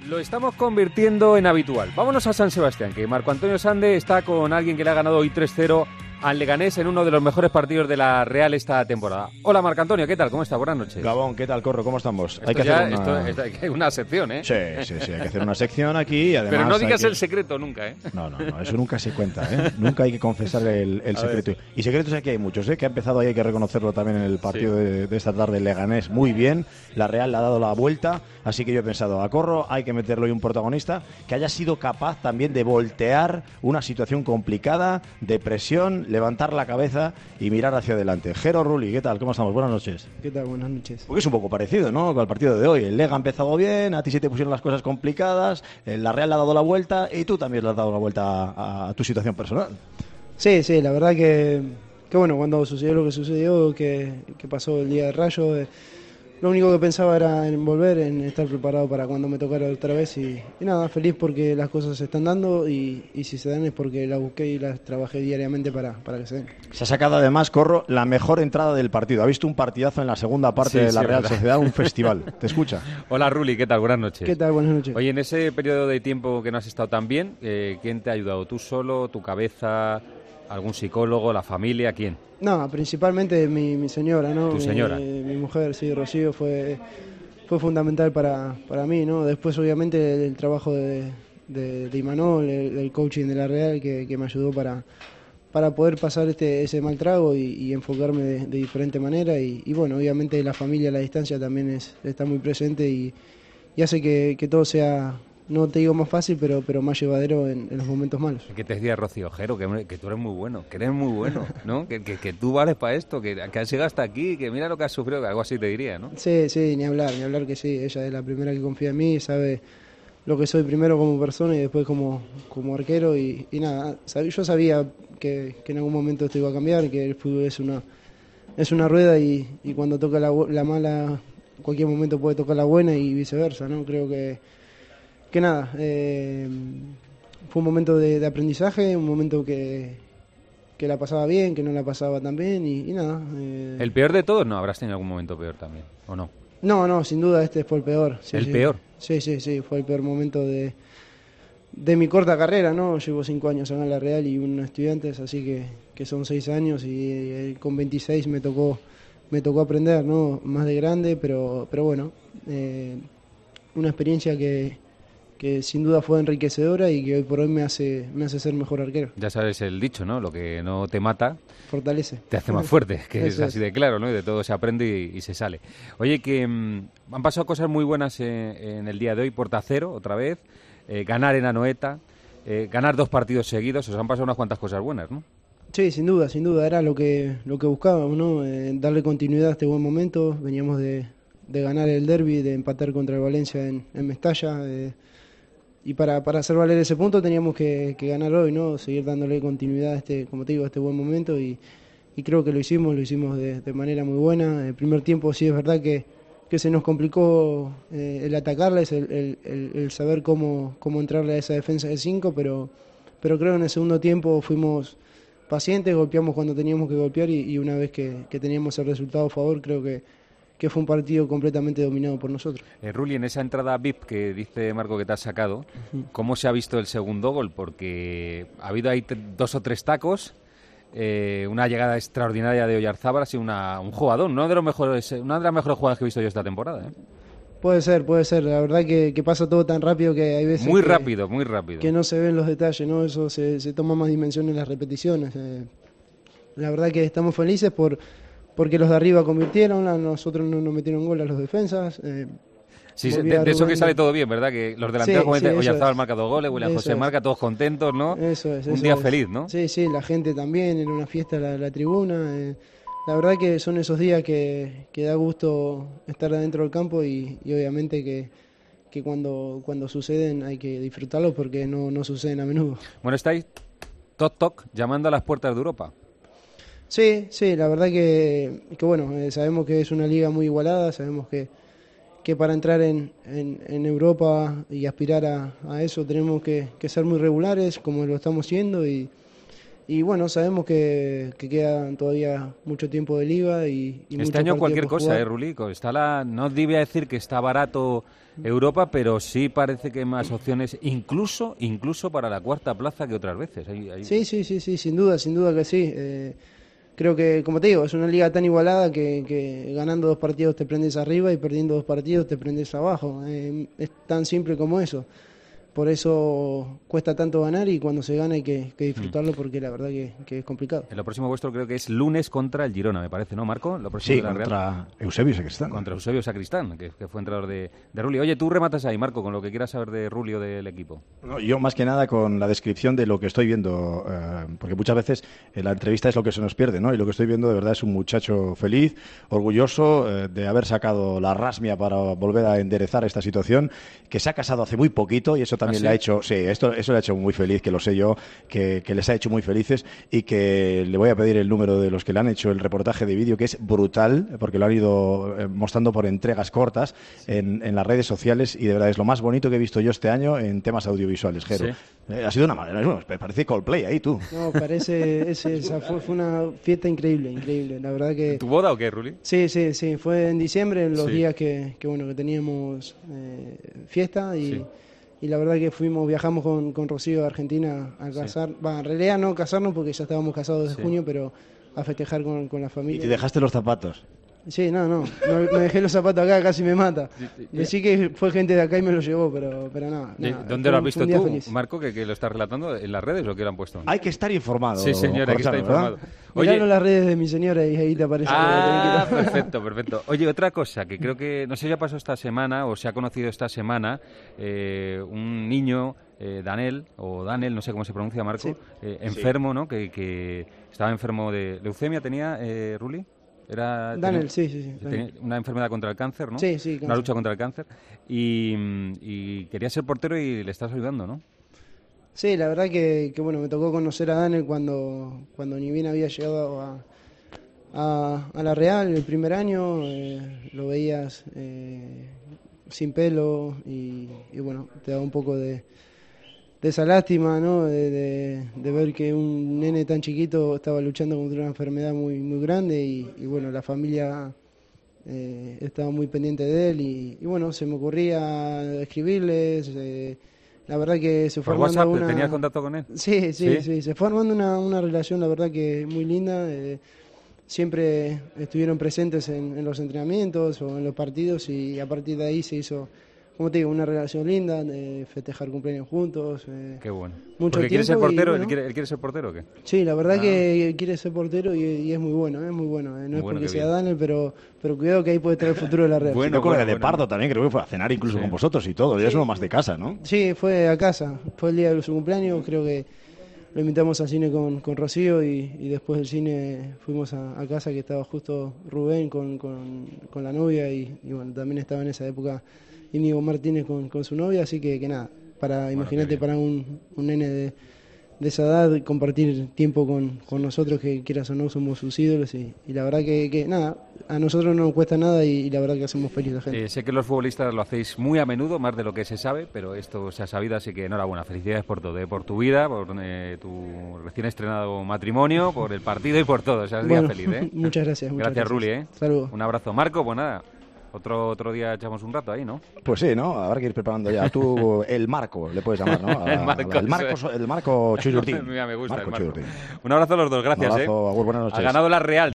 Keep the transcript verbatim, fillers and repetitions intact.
Lo estamos convirtiendo en habitual. Vámonos a San Sebastián, que Marco Antonio Sande está con alguien que le ha ganado hoy tres cero al Leganés en uno de los mejores partidos de la Real esta temporada. Hola Marco Antonio, ¿qué tal? ¿Cómo está? Buenas noches. Gabón, ¿qué tal, Corro? ¿Cómo estamos? Esto hay que ya, hacer una... Esto, esto, hay una sección, ¿eh? Sí, sí, sí, hay que hacer una sección aquí y además... Pero no digas que... el secreto nunca, ¿eh? No, no, no, eso nunca se cuenta, ¿eh? Nunca hay que confesar el, el secreto. Ver. Y secretos aquí hay muchos, ¿eh? Que ha empezado ahí, hay que reconocerlo también en el partido sí. de, de esta tarde, el Leganés, muy bien. La Real le ha dado la vuelta, así que yo he pensado, a Corro hay que meterlo y un protagonista que haya sido capaz también de voltear una situación complicada, de presión, levantar la cabeza y mirar hacia adelante. Jero Rulli, ¿qué tal? ¿Cómo estamos? Buenas noches. ¿Qué tal? Buenas noches. Porque es un poco parecido, ¿no? Con el partido de hoy. El Lega ha empezado bien, a ti se te pusieron las cosas complicadas, la Real le ha dado la vuelta y tú también le has dado la vuelta a, a tu situación personal. Sí, sí, la verdad que, que bueno, cuando sucedió lo que sucedió, que, que pasó el día de Rayo, eh, lo único que pensaba era en volver, en estar preparado para cuando me tocara otra vez y, y nada, feliz porque las cosas se están dando y, y si se dan es porque las busqué y las trabajé diariamente para, para que se den. Se ha sacado además, Corro, la mejor entrada del partido. Ha visto un partidazo en la segunda parte sí, de la sí, Real verdad. Sociedad, un festival. ¿Te escucha? Hola Rulli, ¿qué tal? Buenas noches. ¿Qué tal? Buenas noches. Oye, en ese periodo de tiempo que no has estado tan bien, eh, ¿quién te ha ayudado? ¿Tú solo, tu cabeza, algún psicólogo, la familia, quién? No, principalmente mi, mi señora, ¿no? ¿Tu señora? Mi, mi mujer, sí, Rocío, fue, fue fundamental para, para mí, ¿no? Después, obviamente, el, el trabajo de, de, de Imanol, el, el coaching de la Real, que, que me ayudó para, para poder pasar este ese mal trago y, y enfocarme de, de diferente manera. Y, y, bueno, obviamente la familia a la distancia también es, está muy presente y, y hace que, que todo sea... No te digo más fácil, pero pero más llevadero en, en los momentos malos. ¿Qué te decía Rocío? Jero, que, que tú eres muy bueno, que eres muy bueno, ¿no? que, que, que tú vales para esto, que, que has llegado hasta aquí, que mira lo que has sufrido, que algo así te diría, ¿no? Sí, sí, ni hablar, ni hablar que sí. Ella es la primera que confía en mí, sabe lo que soy primero como persona y después como, como arquero. Y, y nada, yo sabía que, que en algún momento esto iba a cambiar, que el fútbol es una, es una rueda y, y cuando toca la, la mala, en cualquier momento puede tocar la buena y viceversa, ¿no? Creo que... Que nada, eh, fue un momento de, de aprendizaje, un momento que, que la pasaba bien, que no la pasaba tan bien y, y nada. Eh. ¿El peor de todos? No, habrás tenido algún momento peor también, ¿o no? No, no, sin duda este fue el peor. Sí, ¿El sí. peor? Sí, sí, sí, fue el peor momento de, de mi corta carrera, ¿no? Llevo cinco años acá en la Real y uno estudiantes, así que, que son seis años y eh, con veintiséis me tocó, me tocó aprender, ¿no? Más de grande, pero, pero bueno, eh, una experiencia que... que sin duda fue enriquecedora y que hoy por hoy me hace me hace ser mejor arquero. Ya sabes el dicho, ¿no? Lo que no te mata... Fortalece. Te hace más fuerte, que es así de claro, ¿no? Y de todo se aprende y, y se sale. Oye, que mmm, han pasado cosas muy buenas en, en el día de hoy. Porta cero, otra vez. Eh, ganar en Anoeta. Eh, ganar dos partidos seguidos. Os han pasado unas cuantas cosas buenas, ¿no? Sí, sin duda, sin duda. Era lo que lo que buscábamos, ¿no? Eh, darle continuidad a este buen momento. Veníamos de, de ganar el derbi, de empatar contra el Valencia en, en Mestalla. Eh, Y para, para hacer valer ese punto teníamos que, que ganar hoy, ¿no? Seguir dándole continuidad a este, como te digo, a este buen momento y, y creo que lo hicimos, lo hicimos de, de manera muy buena. El primer tiempo sí es verdad que, que se nos complicó eh, el atacarles, el, el, el, el saber cómo, cómo entrarle a esa defensa de cinco, pero, pero creo que en el segundo tiempo fuimos pacientes, golpeamos cuando teníamos que golpear y, y una vez que, que teníamos el resultado a favor, creo que que fue un partido completamente dominado por nosotros. Eh, Rulli, en esa entrada V I P que dice Marco que te has sacado, uh-huh. ¿Cómo se ha visto el segundo gol? Porque ha habido ahí t- dos o tres tacos, eh, una llegada extraordinaria de Oyarzábal, ha sido una, un jugador, uno de los mejores, una de las mejores jugadas que he visto yo esta temporada, ¿eh? Puede ser, puede ser. La verdad que, que pasa todo tan rápido que hay veces muy que, rápido, muy rápido. que no se ven los detalles, ¿no? Eso se, se toma más dimensión en las repeticiones. Eh, la verdad que estamos felices por porque los de arriba convirtieron, a nosotros no nos metieron gol a los defensas. Eh, sí, de, de eso que sale todo bien, ¿verdad? Que los delanteros, sí, como sí, Oyarzábal marca dos goles, William José es. marca, todos contentos, ¿no? Eso es. Un eso día es. feliz, ¿no? Sí, sí, la gente también, era una fiesta la, la tribuna. Eh, la verdad que son esos días que, que da gusto estar adentro del campo y, y obviamente que, que cuando, cuando suceden hay que disfrutarlos porque no, no suceden a menudo. Bueno, estáis toc toc llamando a las puertas de Europa. Sí, sí, la verdad que, que bueno, eh, sabemos que es una liga muy igualada, sabemos que, que para entrar en, en, en Europa y aspirar a, a eso tenemos que, que ser muy regulares, como lo estamos siendo, y, Y bueno, sabemos que, que queda todavía mucho tiempo de liga y, y este año cualquier cosa, ¿eh, Rulico? Está la, no debía decir que está barato Europa, pero sí parece que hay más opciones, incluso incluso para la cuarta plaza que otras veces. Hay, hay... Sí, sí, sí, sí, sin duda, sin duda que sí. Eh, creo que, como te digo, es una liga tan igualada que, que ganando dos partidos te prendes arriba y perdiendo dos partidos te prendes abajo. Eh, es tan simple como eso. Por eso cuesta tanto ganar y cuando se gana hay que, que disfrutarlo porque la verdad que, que es complicado. Lo próximo vuestro creo que es lunes contra el Girona, me parece, ¿no, Marco? Lo próximo sí, de la contra Real. Eusebio Sacristán. Contra Eusebio Sacristán, que, que fue entrenador de, de Rulli. Oye, tú rematas ahí, Marco, con lo que quieras saber de Rulli o del equipo. No, yo más que nada con la descripción de lo que estoy viendo, eh, porque muchas veces en la entrevista es lo que se nos pierde, ¿no? Y lo que estoy viendo de verdad es un muchacho feliz, orgulloso eh, de haber sacado la rasmia para volver a enderezar esta situación, que se ha casado hace muy poquito y eso también ¿Ah, sí? le ha hecho... Sí, esto eso le ha hecho muy feliz, que lo sé yo, que, que les ha hecho muy felices y que le voy a pedir el número de los que le han hecho el reportaje de vídeo, que es brutal, porque lo han ido eh, mostrando por entregas cortas en, en las redes sociales y de verdad es lo más bonito que he visto yo este año en temas audiovisuales, Jero. ¿Sí? Eh, ha sido una manera, me parece Coldplay ahí, tú. No, parece, ese, esa fue, fue una fiesta increíble, increíble, la verdad que... ¿Tu boda o qué, Rulli? Sí, sí, sí, fue en diciembre, en los sí. días que, que, bueno, que teníamos eh, fiesta y... Sí. Y la verdad que fuimos, viajamos con, con Rocío a Argentina a casar, sí. va, en realidad no casarnos porque ya estábamos casados desde sí. junio, pero a festejar con, con la familia. ¿Y te dejaste los zapatos? Sí, no, no, me, me dejé los zapatos acá, casi me mata. Decí que fue gente de acá y me lo llevó, pero, pero nada. nada ¿Dónde lo has visto tú, feliz. Marco, que, que lo estás relatando? ¿En las redes o qué lo han puesto? Hay que estar informado. Sí, señor, hay que estar informado. Oye, miralo las redes de mi señora y ahí te aparece. Ah, perfecto, perfecto. Oye, otra cosa, que creo que, no sé si ha pasado esta semana o se ha conocido esta semana, eh, un niño... Eh, Daniel, o Daniel, no sé cómo se pronuncia, Marco, sí. eh, enfermo, sí. ¿no? Que, que estaba enfermo de leucemia, ¿tenía, eh, Rulli? Era, Daniel, tenía, sí, sí, sí. Tenía una enfermedad contra el cáncer, ¿no? Sí, sí. Cáncer. Una lucha contra el cáncer. Y, y quería ser portero y le estás ayudando, ¿no? Sí, la verdad que, que bueno, me tocó conocer a Daniel cuando, cuando ni bien había llegado a, a, a la Real el primer año. Eh, lo veías eh, sin pelo y, y bueno, te daba un poco de... de esa lástima, ¿no? De, de, de ver que un nene tan chiquito estaba luchando contra una enfermedad muy muy grande y, y bueno, la familia eh, estaba muy pendiente de él y, y bueno, se me ocurría escribirles, eh, la verdad que se fue ¿Por armando WhatsApp una... tenías contacto con él? Sí, sí, sí, sí, se fue armando una, una relación, la verdad que muy linda, eh, siempre estuvieron presentes en, en los entrenamientos o en los partidos y a partir de ahí se hizo... Como te digo, una relación linda, de festejar cumpleaños juntos. Eh, Qué bueno. Mucho ¿Porque quiere ser portero? Y, bueno, ¿Él, quiere, ¿Él quiere ser portero o qué? Sí, la verdad ah. que quiere ser portero y, y es muy bueno, es muy bueno. Eh. No muy es bueno, porque sea Daniel, pero, pero cuidado que ahí puede estar el futuro de la Real. Bueno, con el de Pardo también, creo que fue a cenar incluso sí. con vosotros y todo. Sí. Ya es uno más de casa, ¿no? Sí, fue a casa. Fue el día de su cumpleaños, creo que lo invitamos al cine con, con Rocío y, y después del cine fuimos a, a casa que estaba justo Rubén con, con, con la novia y, y bueno, también estaba en esa época Íñigo Martínez con, con su novia, así que, que nada, para bueno, imagínate para un, un nene de, de esa edad compartir tiempo con, con nosotros, que quieras o no somos sus ídolos y, y la verdad que, que nada, a nosotros no nos cuesta nada y, y la verdad que hacemos feliz a la gente. Eh, sé que los futbolistas lo hacéis muy a menudo, más de lo que se sabe, pero esto se ha sabido, así que enhorabuena, felicidades por todo, eh, por tu vida, por eh, tu recién estrenado matrimonio, por el partido y por todo, o sea, es bueno, día feliz, ¿eh? Muchas gracias. Muchas gracias, gracias. Rulli, ¿eh? Saludos. Un abrazo. Marco, pues nada. Otro otro día echamos un rato ahí, ¿no? Pues sí, ¿no? Habrá que ir preparando ya. Tú, el Marco, le puedes llamar, ¿no? A, el Marco. El Marco, el Marco Chuyurtín. Mira, me gusta Marco el Marco. Un abrazo a los dos, gracias, un abrazo, ¿eh? Agur, buenas noches. Ha ganado la Real.